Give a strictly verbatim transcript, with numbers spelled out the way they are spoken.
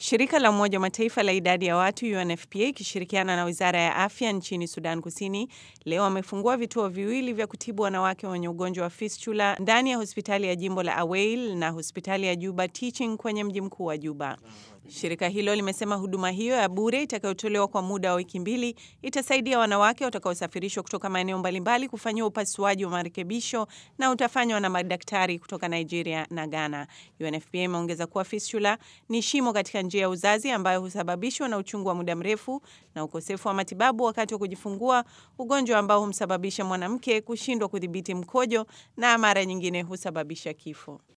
Shirika la Umoja wa Mataifa la idadi ya watu U N F P A ikishirikiana na Wizara ya Afya nchini Sudan Kusini leo wamefungua vituo viwili vya kutibu wanawake wenye ugonjwa wa fistula ndani ya hospitali ya jimbo la Aweil na hospitali ya Juba Teaching kwenye mji mkuu wa Juba. Shirika hilo limesema huduma hiyo ya bure itakayotolewa kwa muda wa wiki mbili itasaidia wanawake watakaosafirishwa kutoka maeneo mbalimbali kufanyiwa upasuaji wa marekebisho na utafanywa na madaktari kutoka Nigeria na Ghana. U N F P A imeongeza kuwa fistula ni shimo katika njia ya uzazi ambayo husababishwa na uchungu wa muda mrefu na ukosefu wa matibabu wakati wa kujifungua, ugonjwa ambao humsababisha mwanamke kushindwa kudhibiti mkojo na mara nyingine husababisha kifo.